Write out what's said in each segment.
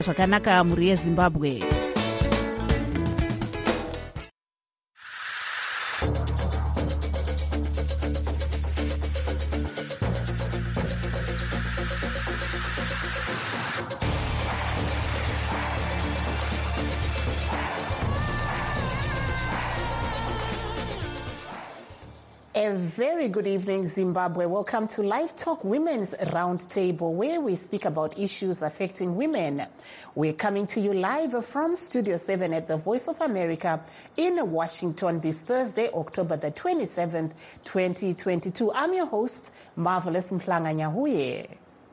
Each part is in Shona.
Zvakanaka muri yeZimbabwe. A very good evening, Zimbabwe. Welcome to Live Talk Women's Roundtable, where we speak about issues affecting women. We're coming to you live from Studio 7 at the Voice of America in Washington this Thursday, October the 27th, 2022. I'm your host, Marvelous Mhlanga Nyahuye.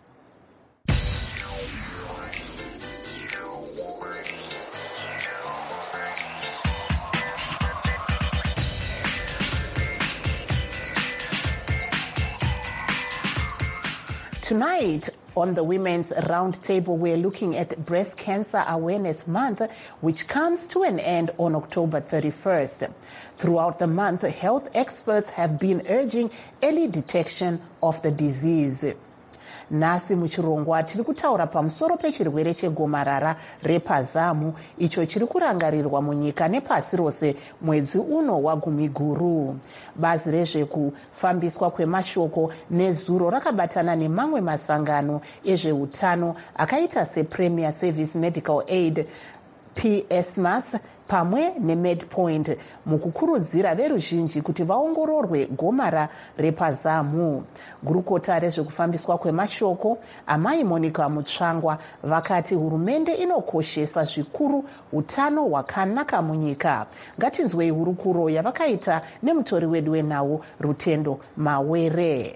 Tonight on the Women's Roundtable, we're looking at Breast Cancer Awareness Month, which comes to an end on October 31st. Throughout the month, health experts have been urging early detection of the disease. Nasi muchirongwa tiri kutaura pamusoro pechirwere chegomarara repazamu icho chiri kurangarirwa munyika nepasi rose mwedzi uno wagumiguru. Bazi rezvekufambiswa kwemashoko nezuro rakabatana nemamwe masangano ezveutano akaita sePremier Service Medical Aid PSMAS pamwe neMedPoint mukukurudzira veruzhinji kuti vaongororwe gomara repazamu. Gurukota rezvekufambiswa kwemashoko amai Monica Mutsvangwa vakati hurumende inokoshesa zvikuru utano hwakanaka munyika. Ngatinzwei hurukuro yavakaita nemutori wedu wenhau Rutendo Mawere.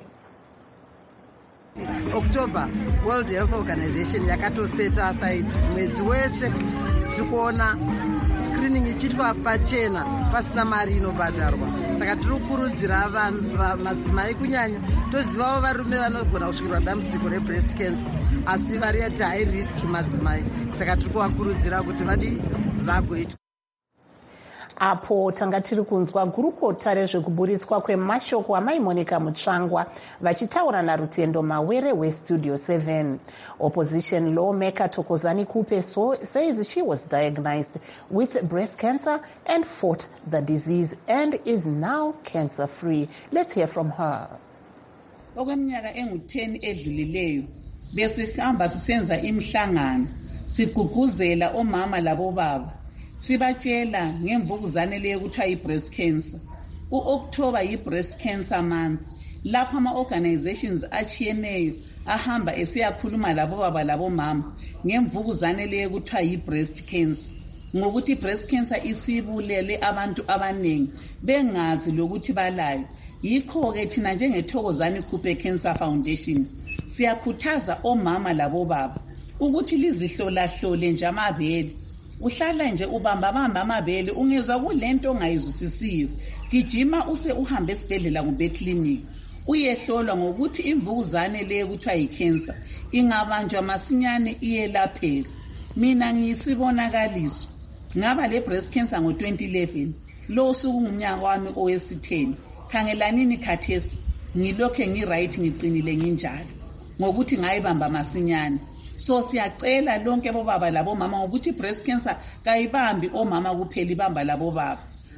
October, World Health Organization yakatoseta aside mwedzi wese tikuona screening ichitwa pachena pasina mari inobhadharwa. Saka tiri kukurudzira madzimai kunyanya tozivawo varume vanogona kusvikirwa dambudziko rebreast cancer asi vari at high risk madzimai. Saka tiri kuvakurudzira kuti vagoitwa. Apo tanga tiri kunzwa gurukota rezvekuburitswa kwemashoko amai Monica Mutsvangwa vachitaura naRutendo Mawere weStudio 7. Opposition lawmaker Thokozani Kupe says she was diagnosed with breast cancer and fought the disease and is now cancer-free. Let's hear from her. Okweminyaka engu-10 edlulileyo besihamba sisenza imihlangano siguguzela omama labobaba sibatshela ngemvukuzane leyo kuthiwa yi-breast cancer. U-October yi-breast cancer month. Lapha ama-organizations achiyeneyo ahamba esiyakhuluma labobaba labomama ngemvukuzane leyo kuthiwa yi-breast cancer. Ngokuthi i-breast cancer isibulele abantu abaningi bengazi lokuthi balayo. Yikho-ke thina njengeThokozani Kupe Cancer Foundation siyakhuthaza omama labobaba ukuthi lizihlolahlole nje amabele. Uhlala nje ubamba amabele ungezwa kulento ongayizwisisiyo gijima use uhambe esibhedlela kumbe eclinic uyehlolwa ngokuthi imvukuzane leyo kuthiwa yicancer ingabanjwa masinyane iyelapheka. Mina ngiyisibonakaliso ngaba le breast cancer ngo-2011 lo sukungumnyaka wami owesi-10. Khangelanini khathesi ngilokhe ngiright ngiqinile nginjalo ngokuthi ngayibamba masinyane. So siyacela lonke bobaba labomama ngokuthi breast cancer kayibambi omama kuphela ibamba labobaba.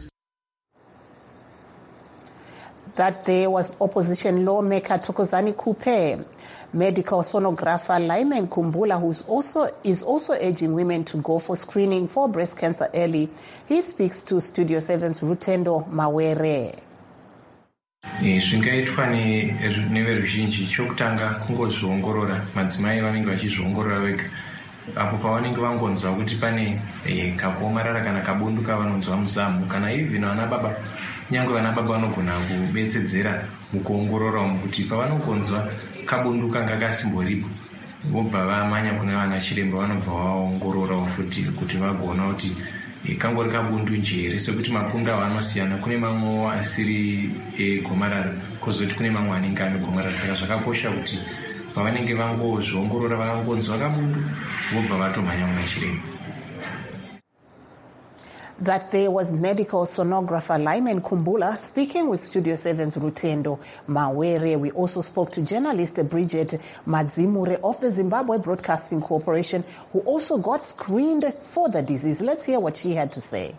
That there was opposition lawmaker Thokozani Kupe. Medical sonographer Lyman Kumbula, is also urging women to go for screening for breast cancer early. He speaks to Studio 7's Rutendo Mawere. Zvingaitwa neveruzhinji chokutanga kungozviongorora madzimai vanenge vachizviongorora vega apo pavanenge vangonzwa kuti pane kakuomarara kana kabundu kavanonzwa muzamu kana even vana baba nyange vana baba vanogona kubetsedzera mukuongorora umu kuti pavanogonzwa kabundu kanga kasimboripo vobva vamanya kuna vana chiremba vanobva vaongorora futi kuti vagona kuti kangori kabundu njere sekuti mapundu avo anosiyana. Kune mamwe asiri gomarara kozoti kune mamwe anenge ane gomarara. Saka zvakakosha kuti pavanenge vangozviongorora vakangonzwa kabundu vobva vatomhanya kuna chiremba. That there was medical sonographer Lyman Kumbula speaking with Studio 7's Rutendo Mawere. We also spoke to journalist Bridget Madzimure of the Zimbabwe Broadcasting Corporation, who also got screened for the disease. Let's hear what she had to say.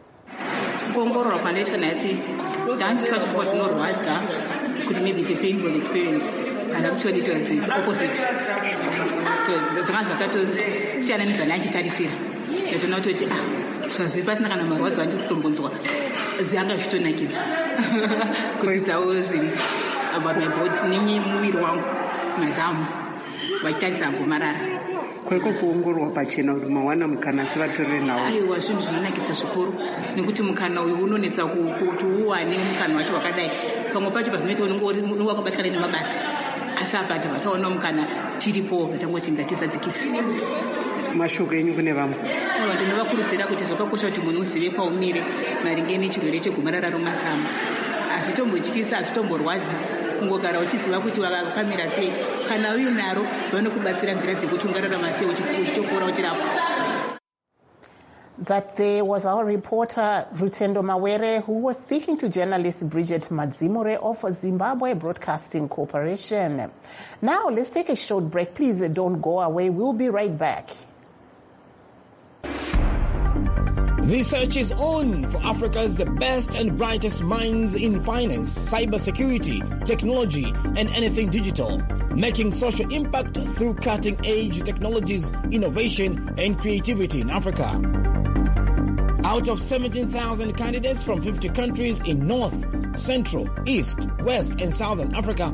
Maybe it's a painful experience, and actually it was the opposite. About my body, kwekuongororwa pachena kuti mawana mukana sivatorere nawo aiwa zvinhu zvinonakidza zvikuru nekuti mukana uyu unonetsa kuti uwane mukana wacho wakadai pamwe pacho pazvinoita unenge wakabatikana nemabasa asi apati vataona mukana tiripo vatangoti ngatisadzikisi mashoko enyu kune vamwe vanhu ndinovakurudzira kuti zvakakosha kuti munhu uzive kwaumire maringe nechirwere chegomarara romazamu hazvitombotyisa hazvitomborwadzi kungogara uchiziva kuti wakamira sei kana uinaro vanokubatsira nzira dzekuti ungararama sei uchitopora uchirapwa. That there was our reporter Rutendo Mawere, who was speaking to journalist Bridget Madzimure of Zimbabwe Broadcasting Corporation. Now let's take a short break. Please don't go away. We'll be right back. Research is on for Africa's best and brightest minds in finance, cybersecurity, technology, and anything digital, making social impact through cutting-edge technologies, innovation, and creativity in Africa. Out of 17,000 candidates from 50 countries in North, Central, East, West, and Southern Africa,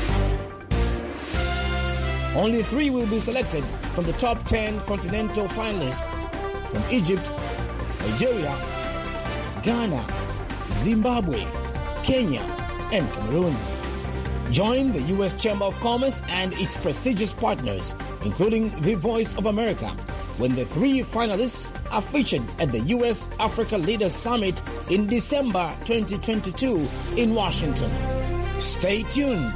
only 3 will be selected from the top 10 continental finalists from Egypt, Nigeria, Ghana, Zimbabwe, Kenya, and Cameroon. Join the U.S. Chamber of Commerce and its prestigious partners, including the Voice of America, when the 3 finalists are featured at the U.S. Africa Leaders Summit in December 2022 in Washington. Stay tuned.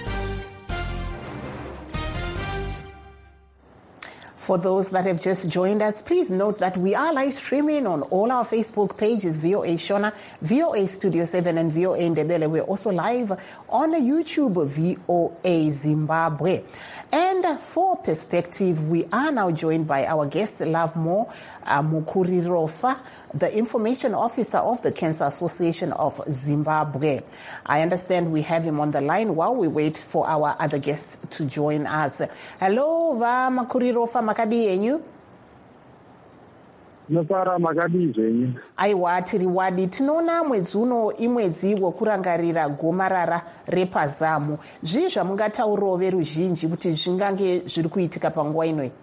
For those that have just joined us, please note that we are live streaming on all our Facebook pages, VOA Shona, VOA Studio 7, and VOA Ndebele. We're also live on YouTube, VOA Zimbabwe. And for perspective, we are now joined by our guest, Lovemore Mukurirofa, the Information Officer of the Cancer Association of Zimbabwe. I understand we have him on the line while we wait for our other guests to join us. Hello, Mukurirofa, makadi yenyu? Nofara makadi zvenyu. Aiwa, tiri wadi. Tinoona mwedzi uno imwedzi wekurangarira gomarara repazamu. Zvii zvamungataurawo veruzhinji kuti zvingange zviri kuitika panguva inoi?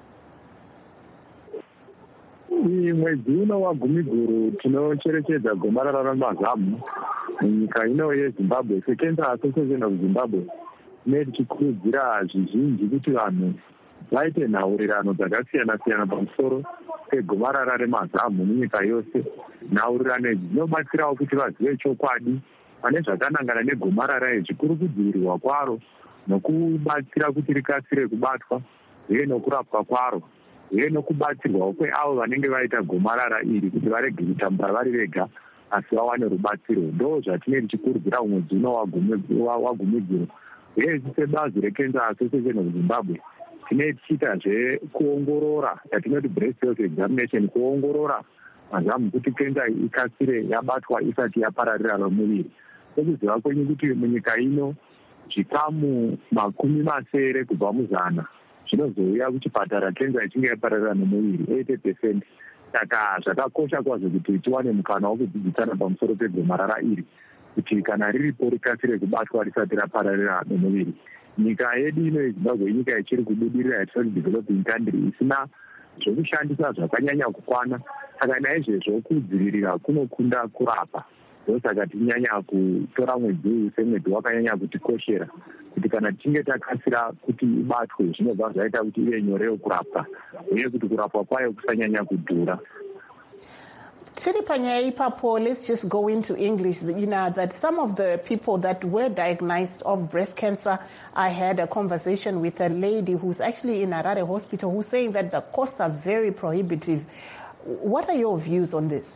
Mwedzi uno wagumiguru tinocherechedza gomarara remazamu munyika ino yeZimbabwe. Cancer Association of Zimbabwe ine tichikurudzira zvizhinji kuti vanhu vaite nhaurirano dzakasiyana-siyana pamusoro pegomarara remazamu munyika yose. Nhaurirano idzi dzinobatsirawo kuti vazive chokwadi pane zvakanangana negomarara iri, zvikuru kudzivirirwa kwaro nokubatsira kuti rikasire kubatwa uye nokurapwa kwaro uye nokubatsirwawo kweavo vanenge vaita gomarara iri kuti varege kutambura vari vega asi vawane rubatsiro. Ndo zvatine tichikurudzira mwedzi uno wagumigiro. Uye sebazi reCancer Association of Zimbabwe tine tichiita kuongorora yatinoti breast health examination, kuongorora mazamu kuti kenza ikasire yabatwa isati yapararira nomuviri. Sekuziva kwenyu kuti munyika ino zvikamu 70 kubva muzana zvinozouya kuchipatara kenza ichinge yapararira nomuviri 80%. Saka zvakakosha kwazvo kuti tiwane mukana wokudzidzisana pamusoro pegomarara iri kuti kana riripo rikasire kubatwa risati rapararira nomuviri. Nyika yedu ino yeZimbabwe inyika ichiri kubudirira yatinoti developing country isina zvokushandisa zvakanyanya kukwana. Saka naizvozvo kudzivirira kunokunda kurapa. Ndosaka tinyanya kutora mwedzi uyu semwedzi wakanyanya kutikoshera kuti kana tichinge takasira kuti ibatwe zvinobva zvaita kuti ive nyorewo kurapwa uye kuti kurapwa kwayo kusanyanya kudhura. Tiripanya ipapo, let's just go into English. You know, that some of the people that were diagnosed of breast cancer, I had a conversation with a lady who's actually in Harare Hospital who's saying that the costs are very prohibitive. What are your views on this?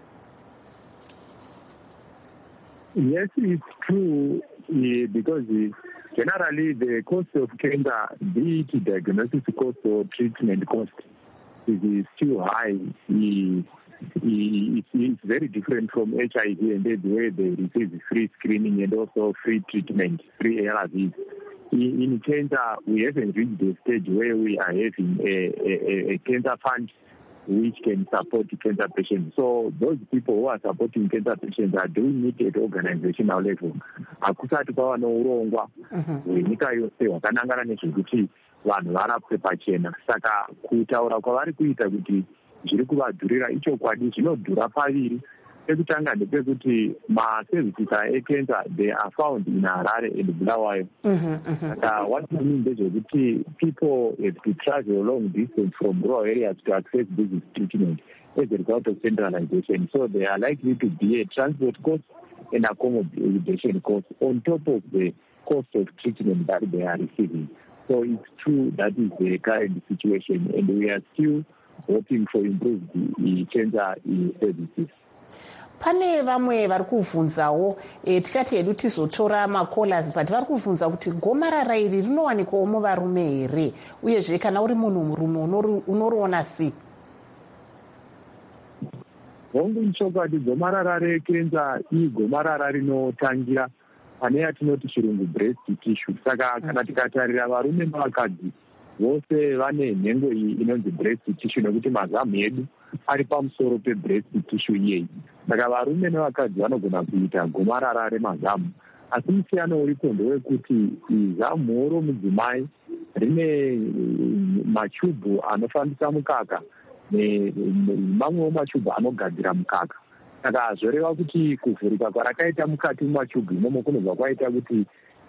Yes, it's true, because generally the cost of cancer, be it diagnosis cost or treatment cost, is still high. It's very different from HIV and AIDS, where they receive free screening and also free treatment, free ARVs. In cancer, we haven't reached the stage where we are having a cancer fund which can support cancer patients. So those people who are supporting cancer patients are doing it at organizational level. Hakusati kwava nourongwa hwenyika yose hwakanangana nezvekuti vanhu varapwe pachena. Saka kutaura kwavari kuita kuti zviri kuvadhurira ichokwadi, zvinodhura paviri. Ekutanga ndepekuti maservices ecancer, they are found in Harare and Bulawayo. What it means is that people have to travel a long distance from rural areas to access this treatment as a result of centralization. So they are likely to be a transport cost and accommodation cost on top of the cost of treatment that they are receiving. So it's true that is the current situation, and we are still hoping for improved cancer services. Pane vamwe vari kuvhunzawo, tichati hedu tizotora makolas, but vari kuvhunza kuti gomarara iri rinowanikwawo muvarume here, uyezve kana uri munhu murume unoriona sei? Hongu nchokwadi, gomarara rekenza igomarara rinotangira pane yatinoti chirungu breast tissue. Saka kana tikatarira varume navakadzi vose vane nhengo iyi inonzi breast tissue, nekuti mazamu edu ari pamusoro pebreast tissue iyeyi. Saka varume nevakadzi vanogona kuita gomarara remazamu, asi musiyano uripo ndewekuti zamu romudzimai rine machubhu anofambisa mukaka nemamwewo machubhu anogadzira mukaka. Saka zvoreva kuti kuvhurika kwarakaita mukati mumachubhu imomo kunobva kwaita kuti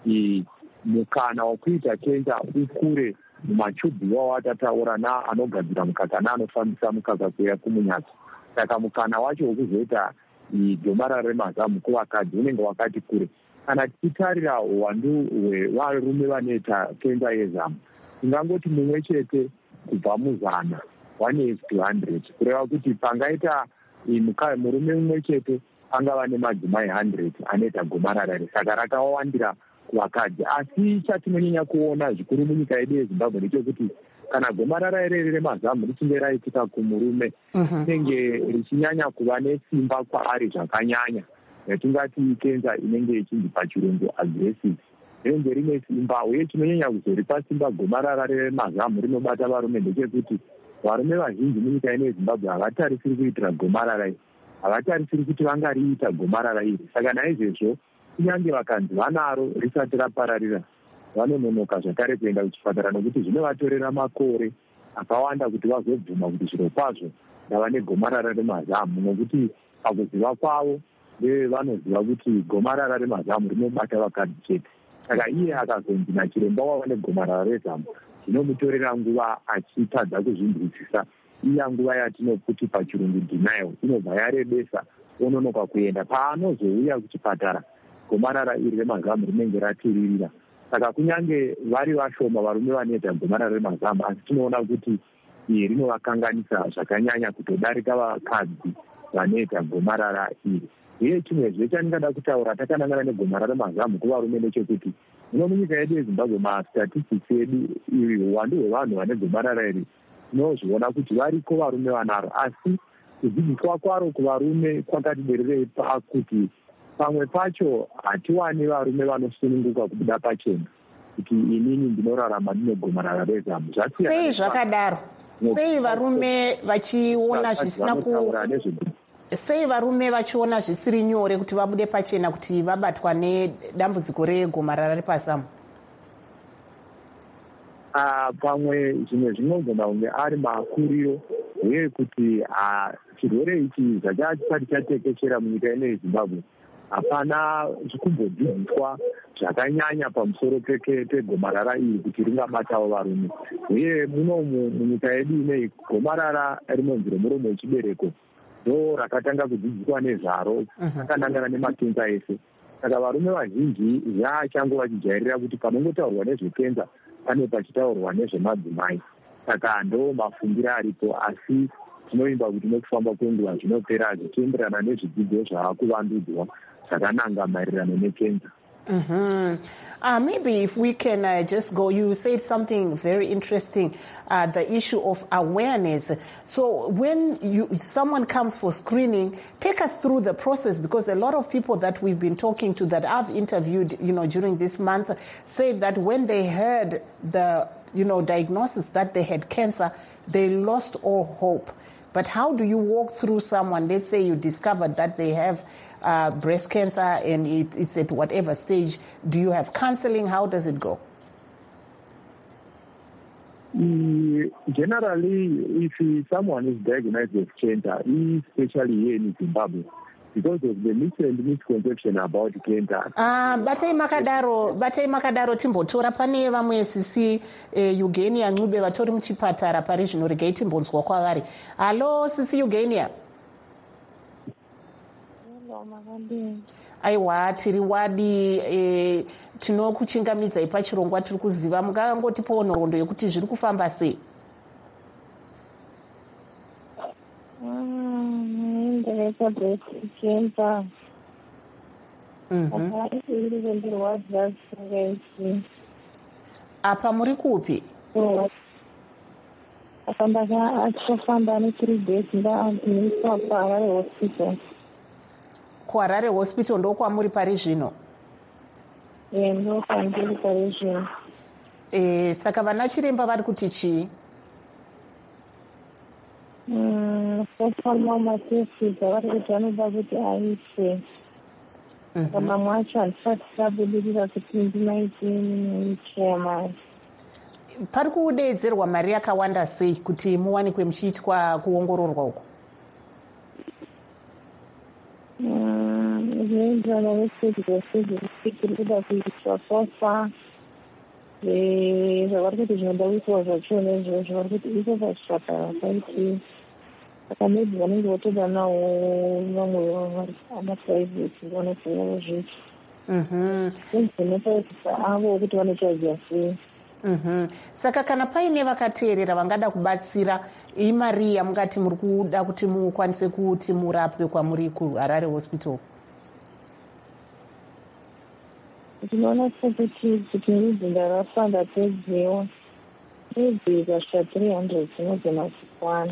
mukana wekuita kenza ukure mumachubhu iwawo atataura naanogadzira mukaka naanofambisa mukaka kuya kumunyatso. Saka mukana wacho wekuzoita gomarara remazamu kuvakadzi unenge wakati kure. Kana tichitarira uwandu hwevarume vanoita kenza yezamu, tingangoti mumwe chete kubva muzana 1 to 100, kureva kuti pangaita murume mumwe chete angava nemadzimai 100 anoita gomarara iri. Saka rakawandira kuvakadzi. Asi chatinonyanya kuona zvikuru munyika yedu yeZimbabwe ndechekuti kana gomarara ireri remazamu richinge raitika kumurume, rinenge richinyanya kuva nesimba kwaari zvakanyanya, yatingati kenza inenge ichinzi pachirungu aggressive. Rinenge rine simba, uye chinonyanya kuzoripa simba gomarara remazamu rinobata varume ndechekuti varume vazhinji munyika ino yeZimbabwe havatarisiri kuitira gomarara iri, havatarisiri kuti vangariita gomarara iri. Saka naizvozvo kunyange vakanzi vanaro risati rapararira, vanononoka zvakare kuenda kuchipatara, nokuti zvinovatorera makore akawanda kuti vazobvuma kuti zviro kwazvo ndava negomarara remazamu, nokuti pakuziva kwavo vanoziva kuti gomarara remazamu rinobata vakadzi chete. Saka iye akazonzi nachiremba wava negomarara rezamu, zvinomutorera nguva achitadza kuzvinzwisisa. Iya nguva yatinokuti pachirungu denial inobva yarebesa, ononoka kuenda. Paanozouya kuchipatara, gomarara iri remazamu rinenge ratiririra. Saka kunyange vari vashoma varume vanoita gomarara remazamu, asi tinoona kuti rinovakanganisa zvakanyanya kutodarika vakadzi vanoita gomarara iri. Uye chimwezve chandingada kutaura takanangana negomarara remazamu kuvarume ndechekuti muno munyika yedu yeZimbabwe mastatistics edu uwandu hwevanhu vane gomarara iri tinozviona kuti variko varume vanaro, asi kudzidziswa kwaro kuvarume kwakatibererei pakuti pamwe pacho hatiwani varume vanosununguka kubuda pachena kuti inini ndinorarama ndine gomarara rezamu. Sei zvakadaro? Sei varume vachiona zvisina sei varume vachiona zvisiri nyore kuti vabude pachena kuti vabatwa nedambudziko regomarara repazamu? Pamwe zvimwe zvinogona kunge ari makuriro, uye kuti chirwere ichi zvachisati chatekeshera munyika ino yeZimbabwe hapana kumbodzidziswa zvakanyanya pamusoro pegomarara iri kuti ringabatawo varume. Uye munomu munyika yedu inei gomarara rinonzi remuromo wechibereko ndo rakatanga kudzidziswa nezvaro akanangana nemakenza ese. Saka varume vazhinji vachangova vachijairira kuti panongotaurwa nezvekenza pane pachitaurwa nezvemadzimai. Saka ndo mafungiro aripo, asi tinoimba kuti nekufamba kwenguva zvinopera zvichienderana nezvidzidzo zvaakuvandudzwa zvakananga maererano nekenza. Maybe if we can just go, you said something very interesting, the issue of awareness. So when someone comes for screening, take us through the process, because a lot of people that we've been talking to that I've interviewed, during this month, said that when they heard the, diagnosis that they had cancer, they lost all hope. But how do you walk through someone, let's say you discovered that they have breast cancer and it's at whatever stage, do you have counseling? How does it go? Generally, if someone is diagnosed with cancer, especially here in Zimbabwe, because of the misconception about cancer. Batai makadaro timbotora pane vamwe sisi Eugenia Ncube vatori muchipatara pari zvino regai timbonzwa kwavari. Hello sisi Eugenia. Aiwa tiri wadi tinokuchingamidzai pachirongwa tiri kuziva, mungangotipawo nhoroondo yekuti zviri kufamba sei? Apa muri kupi? Achofamba ne3 days ndaandisa paHarare hospital. KuHarare hospital ndo kwamuri pari zvino? Ndo kwandiri pari zvino. Saka vana chiremba vari kuti chii? Kufamba matesi vari kuti vanoda kuti aise. Mamwe acho handisati tabudirira kuti ndinaitini chema. Pari kudeedzerwa mari yakawanda sei kuti muwanikwe muchiitwa kuongororwa uko? Zvinoenderana nestage kuda kuitwa sofa. Zvavari kuti zvinoda kuitwa zvacho nezvozvo vari kuti iko pachipatara paiti. Saka maybe vanenge votoda nawo vamwe amaprivate vanofanira zvichi. Zvinotaurisa avo kuti vanochaja sei. Saka kana paine vakateerera vangada kubatsira, imari yamungati muri kuda kuti mukwanise kuti murapwe kwamuri kuHarare hospital? Tinoona kuti nidzinda rafa ndapedzewa maybe kasvika 300 dzinogona kukwana.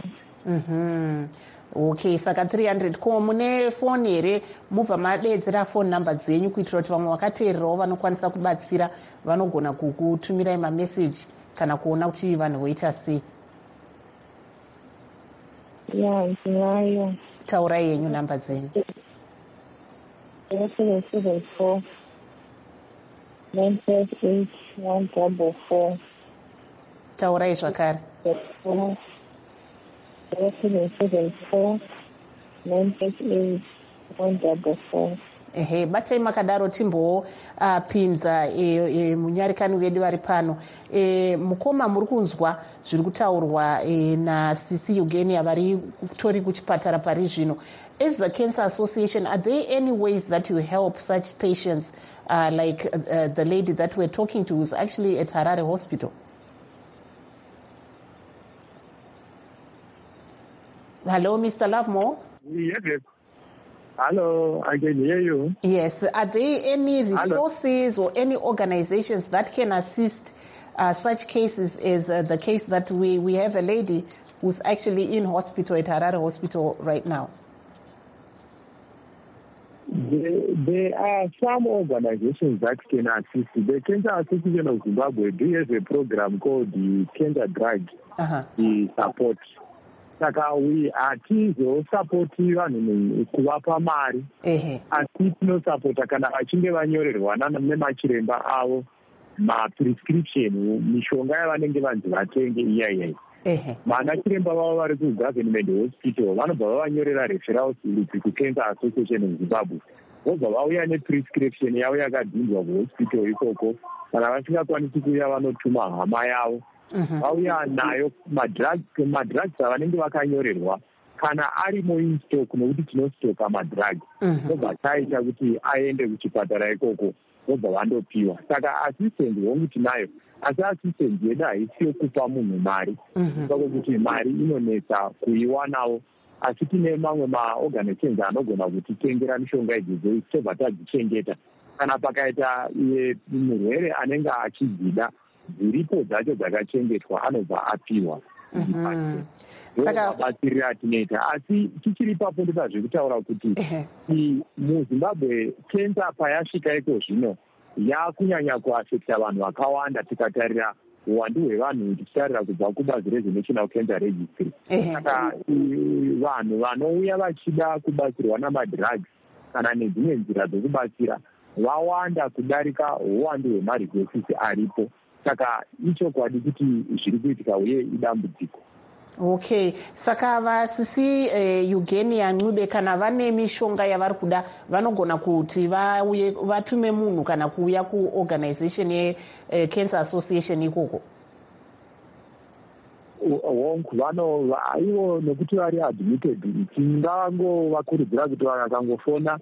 Okay, saka 300. Ko mune foni here mubva madeedzera phone number dzenyu kuitira kuti vamwe vakateererawo vanokwanisa kubatsira vanogona kukutumirai mameseji kana kuona kuti vanhu voita sei? Ndinayo. Taurai yenyu namba dzenyu. 0774 958 144. Taurai zvakare. 0774 958 144. Batai makadaro timbopinza munyarikani vedu vari pano. Mukoma muri kunzwa zviri kutaurwa naSisi Eugenia vari kutori kuchipatara pari zvino. As the Cancer Association, are there any ways that you help such patients like the lady that we're talking to who's actually at Harare Hospital? Hello, Mr. Lovemore? Yes. Hello, I can hear you. Yes. Are there any resources or any organizations that can assist such cases as the case that we have a lady who's actually in hospital at Harare Hospital right now? There are some organizations that can assist. The Cancer Association of Zimbabwe has a program called the Cancer Drug Support. Saka we hatizosapoti vanhu kuvapa mari, asi tinosapota kana vachinge vanyorerwa nemachiremba avo maprescription, mishonga yavanenge vanzi vatenge iyayai. Vana chiremba vavo vari kugovernment hospital vanobva vavanyorera referral slip kuCancer Association of Zimbabwe, vobva vauya neprescription yavo yakadhinzwa kuhospital ikoko. Kana vasingakwanisi kuuya vanotuma hama yavo vauya nayo madrugs avanenge vakanyorerwa kana arimo instock, nokuti tinostoka madrugs. Ndobva taita kuti aende kuchipatara ikoko vobva vandopiwa. Saka assistance hongu tinayo, asi assistance yedu haisi yokupa munhu mari, kuti mari inonetsa kuiwanawo. Asi tine mamwe maorganizations anogona kutitengera mishonga idzodzo tobva tadzichengeta. Kana pakaita murwere anenge achidzida, dziripo dzacho dzakachengetwa anobva apiwa. Batsirira tinoita, asi tichiri papo ndoda zvekutaura kuti muZimbabwe kenza payasvika iko zvino yakunyanya kuafekta vanhu vakawanda tikatarira uwandu hwevanhu tichitarira kubva kubazi rezvenational cancer registry. Saka vanhu vanouya vachida kubatsirwa namadrugs kana nedzimwe nzira dzokubatsira vawanda kudarika uwandu hwemarequests aripo. Saka ichokwadi kuti zviri kuitika uye idambudziko. Okay, saka vasisi Eugenia Ncube kana vane mishonga yavari kuda vanogona kuti vauye vatume munhu kana kuuya kuorganization yeCancer Association ikoko? Ivo nekuti vari admitted tingangovakurudzira kuti vakangofona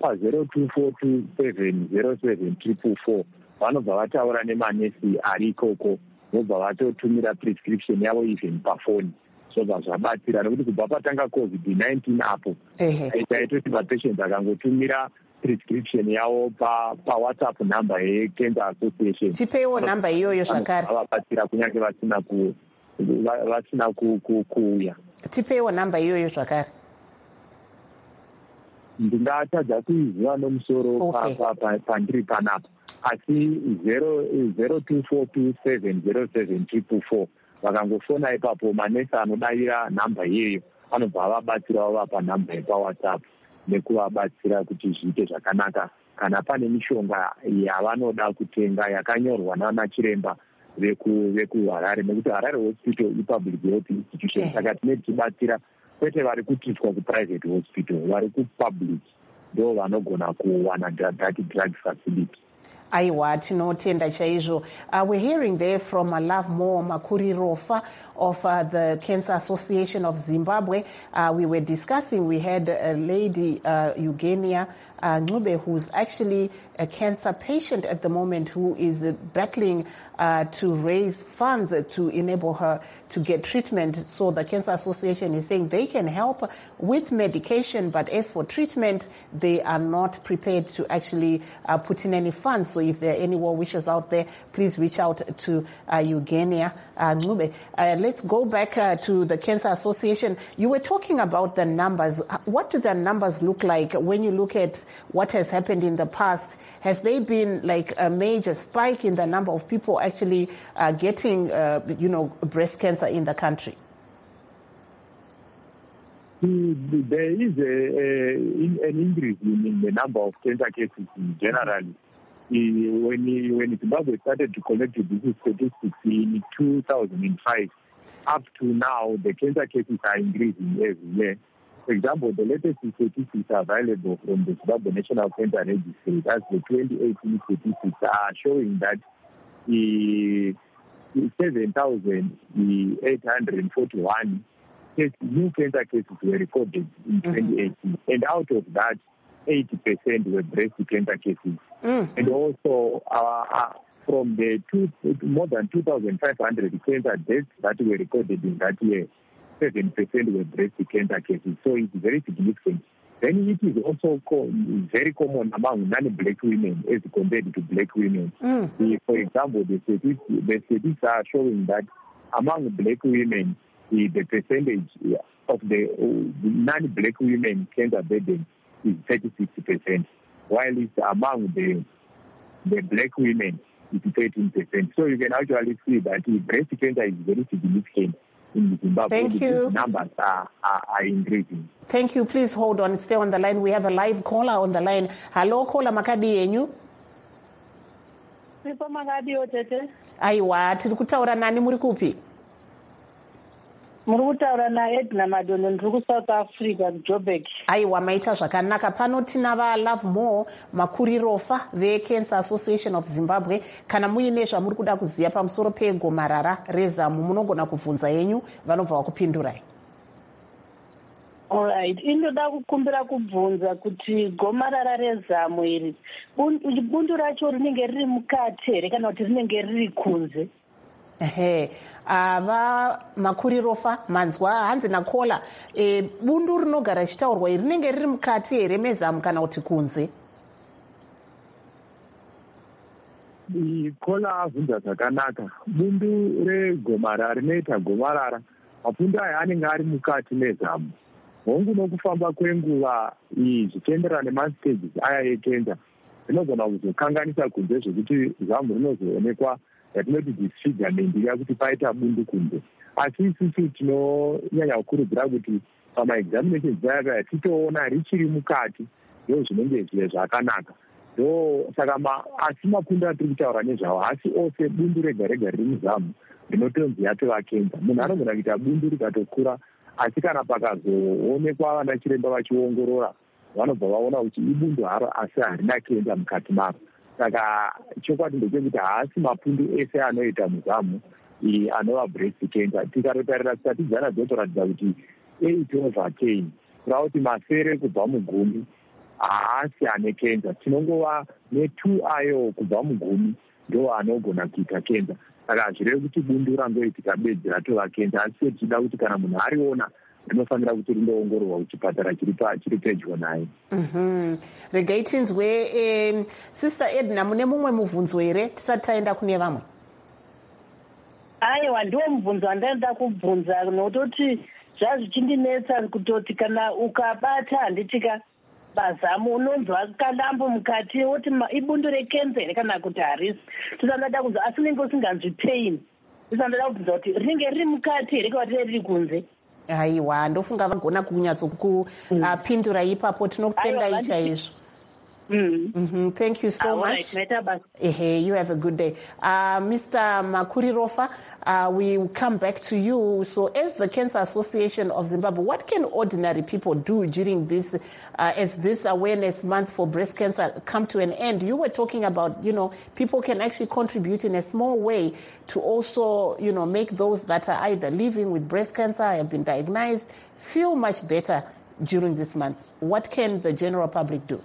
pa0242707444 vanobva vataura nemanesi ari ikoko, vobva vatotumira prescription yavo even pafoni. Zvobva zvabatsira nekuti kubva patanga COVID-19 apo taitoti mapatients akangotumira prescription yavo pawhatsapp number yeCancer Association. Tipeiwo namba iyoyo zvakare. Vabatsira kunyange vasina kuuya. Tipeiwo namba iyoyo zvakare. Ndingatadza kuiziva nomusoro pandiri panapa, asi 0242707444 vakangofona ipapo manesi anodavira namba iyeyo anobva vabatsira vavapa namba yepawhatsapp nekuvabatsira kuti zviite zvakanaka. Kana pane mishonga yavanoda kutenga yakanyorwa nanachiremba vekuHarare, nekuti Harare Hospital ipublic health institution. Saka tinenge tichibatsira kwete vari kutiitwa kuprivate hospital, vari kupublic ndo vanogona kuwana drug facility. Aiwa, tinotenda chaizvo. We're hearing there from Love More Makurirofa of the Cancer Association of Zimbabwe. We were discussing, we had a lady, Eugenia Ncube, who's actually a cancer patient at the moment, who is battling to raise funds to enable her to get treatment. So the Cancer Association is saying they can help with medication, but as for treatment, they are not prepared to actually put in any funds. So if there are any well wishers out there, please reach out to Eugenia Ncube. Let's go back to the Cancer Association. You were talking about the numbers. What do the numbers look like when you look at what has happened in the past? Has there been like a major spike in the number of people actually getting, breast cancer in the country? There is an increase in the number of cancer cases generally. When Zimbabwe started to collect these statistics in 2005, up to now, the cancer cases are increasing every year. For example, the latest statistics available from the Zimbabwe National Cancer Registry, that's the 2018 statistics, are showing that 7,841 new cancer cases were recorded in 2018. And out of that, 80% were breast cancer cases. And also, from the more than 2,500 cancer deaths that were recorded in that year, 7% were breast cancer cases. So it's very significant. Then it is also very common among non-black women as compared to black women. For example, the statistics are showing that among black women, the percentage of the non-black women cancer burden is 36%, while it's among the black women, it's 13%. So you can actually see that breast cancer is very significant in Zimbabwe. Thank you. The numbers are increasing. Thank you. Please hold on. Stay on the line. We have a live caller on the line. Hello, caller makadi yenyu. Aiwa, tiri kutaura nani muri kupi? Muri kutaura naEdna Madondo, ndiri kuSouth Africa, Joburg. Aiwa, maita zvakanaka. Pano tinava Love More Makurirofa veCancer Association of Zimbabwe. Kana muine zvamuri kuda kuziva pamusoro pegomarara rezamu, munogona kubvunza yenyu, vanobva vakupindurai. Alright, indoda kukumbira kubvunza kuti gomarara rezamu iri bundu racho rinenge riri mukati here kana kuti rinenge riri kunze? Ava Makurirofa manzwa hanzi nakola bundu rinogara richitaurwa iri rinenge riri mukati here mezamu kana kuti kunze? Kola avhunza zvakanaka. Bundu regomarara rinoita gomarara mapundu aya anenge ari mukati mezamu. Hongu nokufamba kwenguva zvichienderana nemastages aya ekenza rinogona kuzokanganisa kunze zvekuti zamu rinozoonekwa yatinoti disfigurement iya kuti paita bundu kunze. Asi isusu tinonyanya kukurudzira kuti pamaexaminations aya titoona richiri mukati ndo zvinenge zvive zvakanaka. Saka asi mapundu atiri kutaura nezvawo asi ose bundu rega rega riri muzamu rinotonzi yatova kenza. Munhu anogona kuita bundu rikatokura asi kana pakazoonekwa vana chiremba vachiongorora vanobva vaona kuti ibundu haro asi harina kenza mukati maro. Saka chokwadi ndechekuti haasi mapundu ese anoita muzamu anova breast cancer. Tikatotarira statidzana dzotoratidza kuti 8 over 10 kurava kuti masere kubva mugumi haasi ane kenza. Tinongova ne2 ayo kubva mugumi ndo anogona kuita kenza. Saka zvireve kuti bundu rangoitika bedzi ratova kenza asi tichida kuti kana munhu ariona rinofanira kuti rindoongororwa kuchipatara chiri pedyo naye. Regai tinzwe Sister Edna, mune mumwe mubvunzo here tisati taenda kune vamwe? Aiwa, ndiwo mubvunzo wandaenda kubvunza nototi zvazvichindinetsa kutoti kana ukabata handitika bazamu unonzwa kadambo mukati woti ibundu rekenza here kana kuti harisi. Tisandada kunzwa asi unenge usinganzwi pain. Tisandada kubvunza kuti rinenge riri mukati here kana kuti riri kunze. Aiwa, ndofunga vagona kunyatso-kupindura ipapo. Tinokutendai chaizvo. Thank you so much. You have a good day. Mr. Makurirofa, we will come back to you. So as the Cancer Association of Zimbabwe, what can ordinary people do during this, as this awareness month for breast cancer come to an end? You were talking about, people can actually contribute in a small way to also, make those that are either living with breast cancer, have been diagnosed, feel much better during this month. What can the general public do?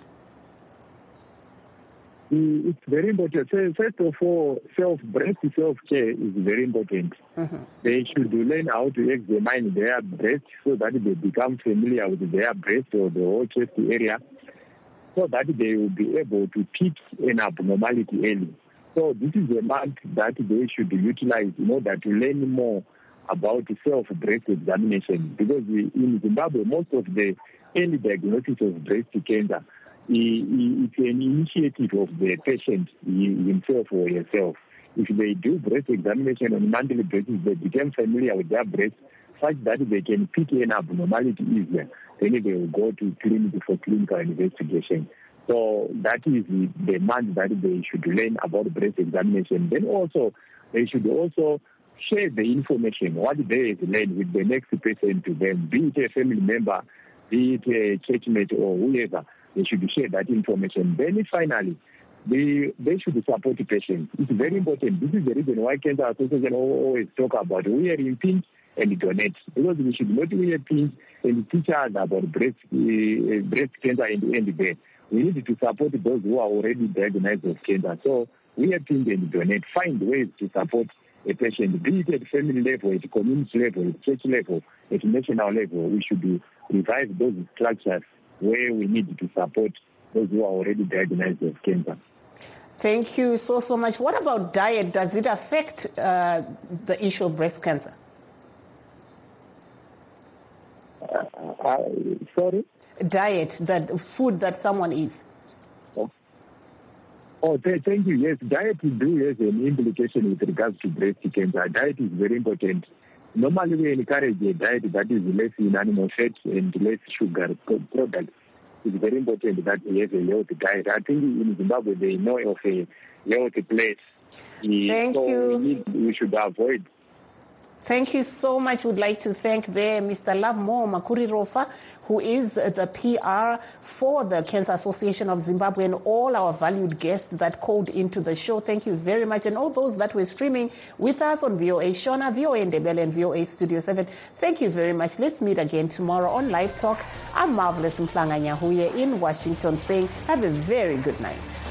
It's very important. First of all, breast self-care is very important. They should learn how to examine their breast so that they become familiar with their breast or the whole chest area, so that they will be able to pick an abnormality early. So this is a month that they should utilize in order to learn more about self-breast examination, because in Zimbabwe, most of the early diagnosis of breast cancer it's an initiative of the patient himself or herself. If they do breast examination on a monthly basis, they become familiar with their breast such that they can pick an abnormality easier. Then they will go to clinic for clinical investigation. So that is the month that they should learn about breast examination. Then also, they should also share the information, what they have learned with the next person to them, be it a family member, be it a churchmate or whoever. They should share that information. Then finally, they should support the patients. It's very important. This is the reason why Cancer Association always talk about wearing pins and donate. Because we should not wear pins and teach us about breast cancer and end there. We need to support those who are already diagnosed with cancer. So wear pins and donate. Find ways to support a patient, be it at family level, at community level, at church level, at national level. We should revive those structures where we need to support those who are already diagnosed with cancer. Thank you so much. What about diet? Does it affect the issue of breast cancer? Sorry? Diet, the food that someone eats. Thank you. Yes, diet has an implication with regards to breast cancer. Diet is very important. Normally, we encourage a diet that is less in animal fat and less sugar products. It's very important that we have a healthy diet. I think in Zimbabwe, they know of a healthy place. Thank you. We should avoid. Thank you so much. We'd like to thank Mr. Lovemore Makurirofa, who is the PR for the Cancer Association of Zimbabwe, and all our valued guests that called into the show. Thank you very much. And all those that were streaming with us on VOA Shona, VOA Ndebele, and VOA Studio 7. Thank you very much. Let's meet again tomorrow on Live Talk. I'm Marvelous Mplanga Nyahuye in Washington saying have a very good night.